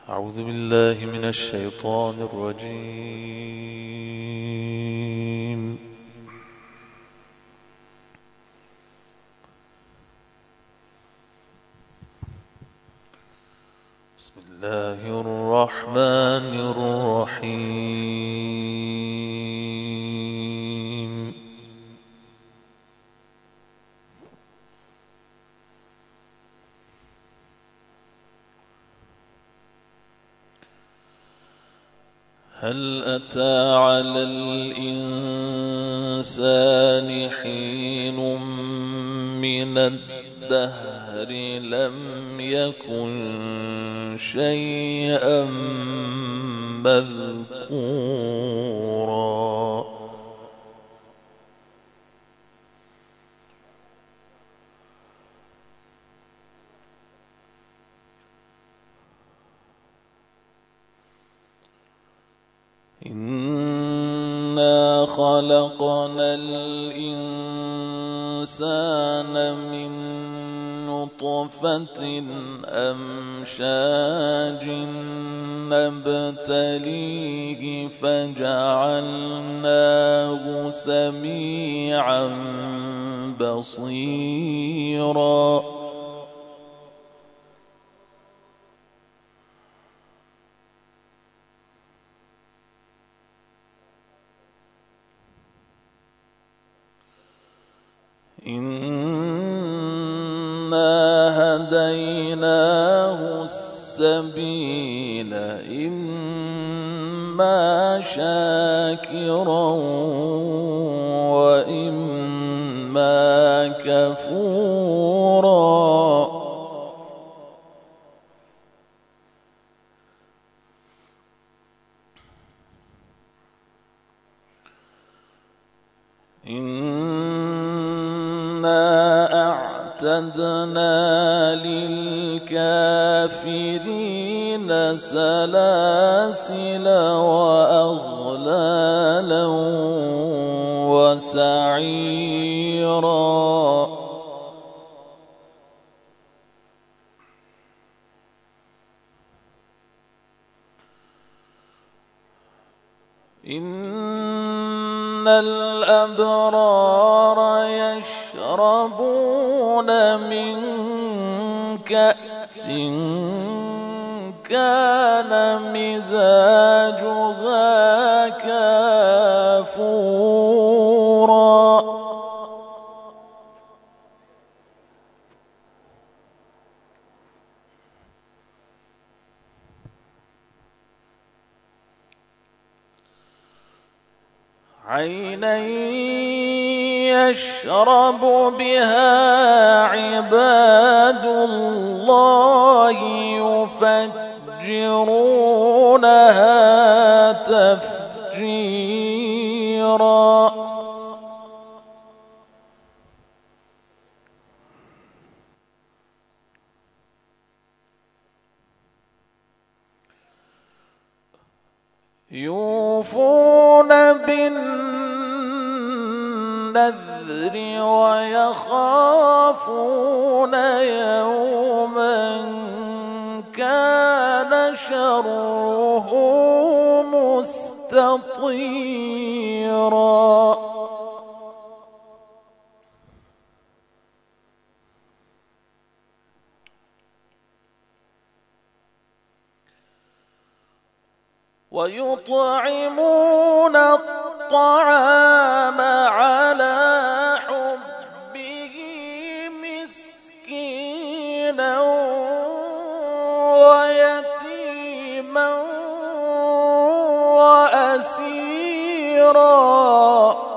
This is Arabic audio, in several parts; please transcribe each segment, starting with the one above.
أعوذ بالله من الشيطان الرجيم. بسم الله الرحمن الرحيم. هل أتى على الإنسان حين من الدهر لم يكن شيئا مذكورا إنا خلقنا الإنسان من نطفة أمشاج نبتليه فجعلناه سميعا بصيرا إنا هديناه السبيل إما شاكرا وإما كفورا أعتدنا للكافرين سلاسل وأغلالا وسعيرا إن الأبرار يشربون من كأس كان مزاجها كافورا عينا يشرب بها عباد الله يفجرونها تفجيرا يوفون بالنذر ويخافون يوما كان شره مستطيرا ويطعمون الطعام على حبه مسكينا ويتيما وأسيرا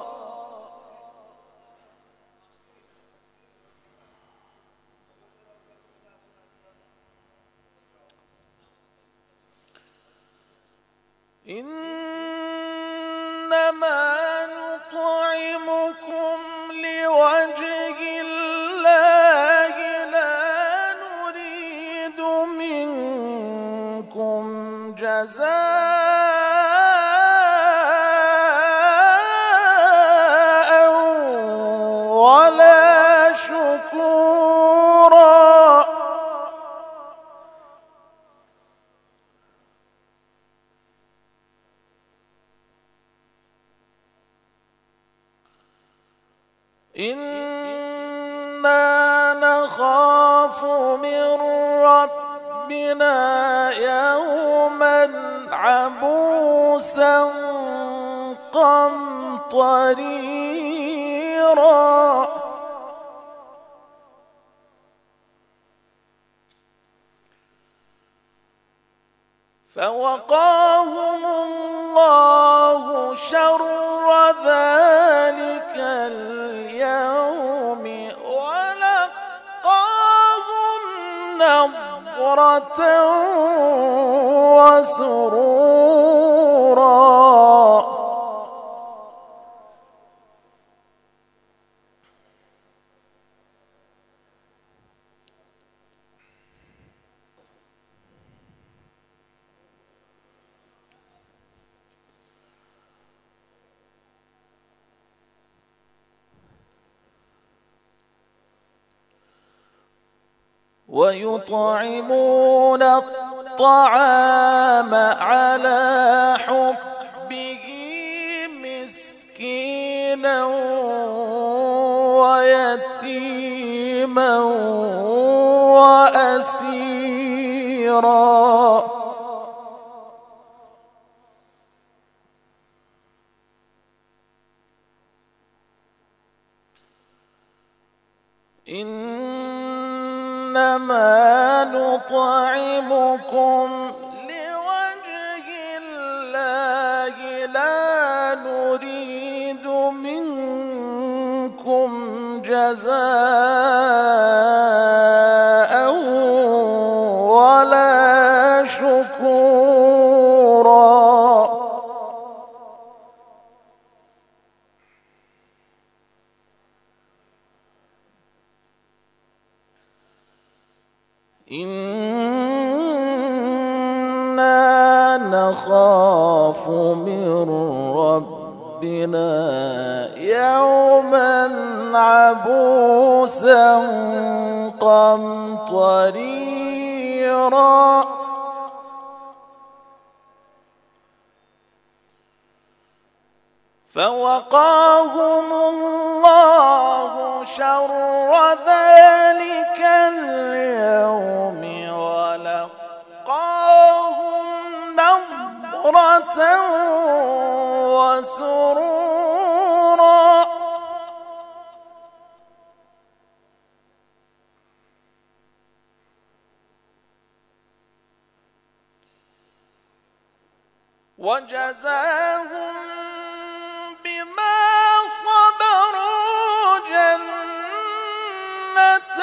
إنما نطعمكم لوجه الله لا نريد منكم جزاء ولا شكورا إنا نخاف من ربنا يوما عبوسا قمطريرا فوقاهم الله شر ذلك اليوم ولقاهم نضرة وسرورا ويطعمون الطعام على حبه مسكينا ويتيما وأسيرا إنما نطعمكم لوجه الله لا نريد منكم جزاء ولا شكورا إنا نخاف من ربنا يوما عبوسا قمطريرا فوقاهم الله شر ذلك اليوم ولقاهم نضرة وسرورا وجزاهم بما صبروا جنة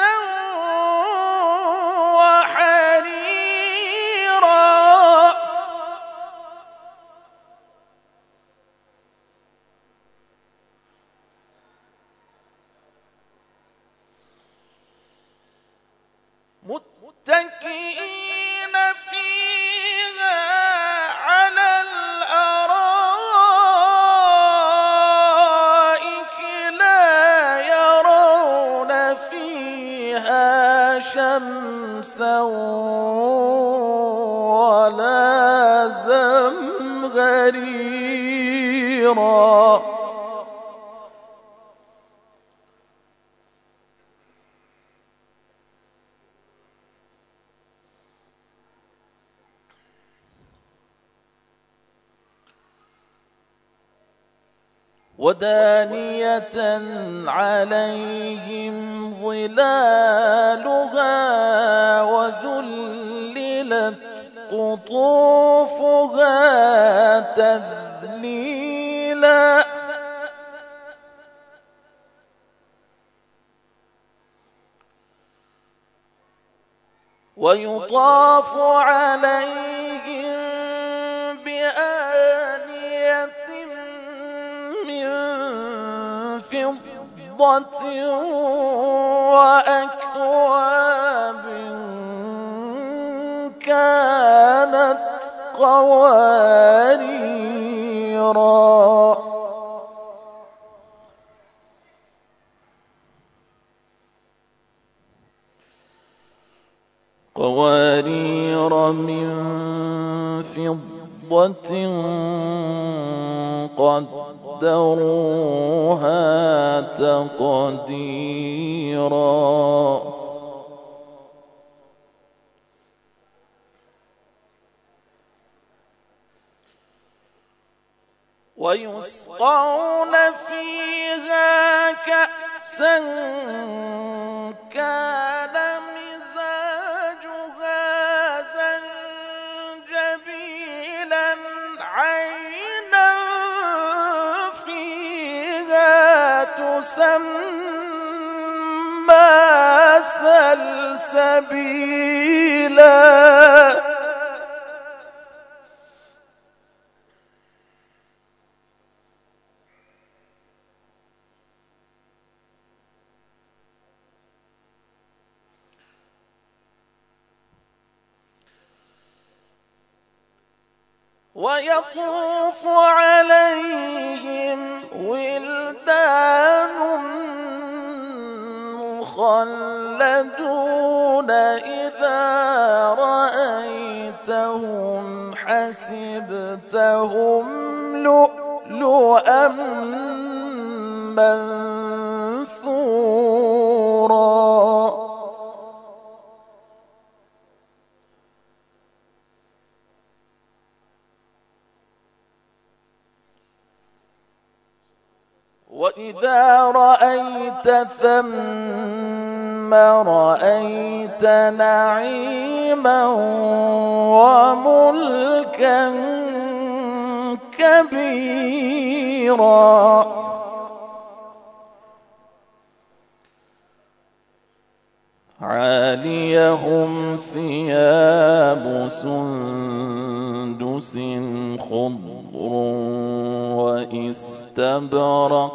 وحريرا متكئين فيها على الأرائك لا يرون فيها شمسا ولا زمهريرا ودانية عليهم ظلالها وذللت قطوفها تذليلا ويطاف عليهم بآنية فضة وأكواب كانت قواريرا من فضة قدروها قدروها تقديرا ويسقون فيها كأسا كان مزاجها زنجبيلا عينا فيها تسمى سلسبيلا ويطوف عليهم ولدان مخلدون إذا رأيتهم حسبتهم لؤلؤا منثورا وإذا رأيت ثم رأيت نعيما وملكا كبيرا عاليهم ثياب سندس خضر واستبرق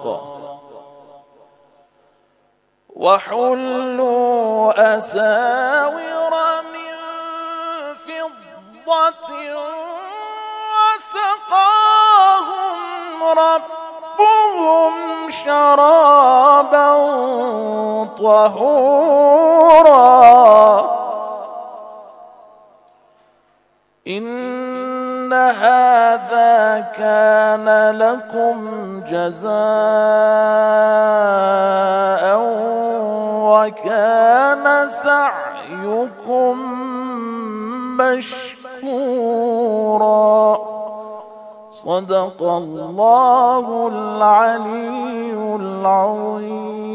وحلوا أساور من فضة وسقاهم ربهم شرابا طهورا إن هذا كان لكم جزاء وكان سعيكم مشكورا صدق الله العلي العظيم.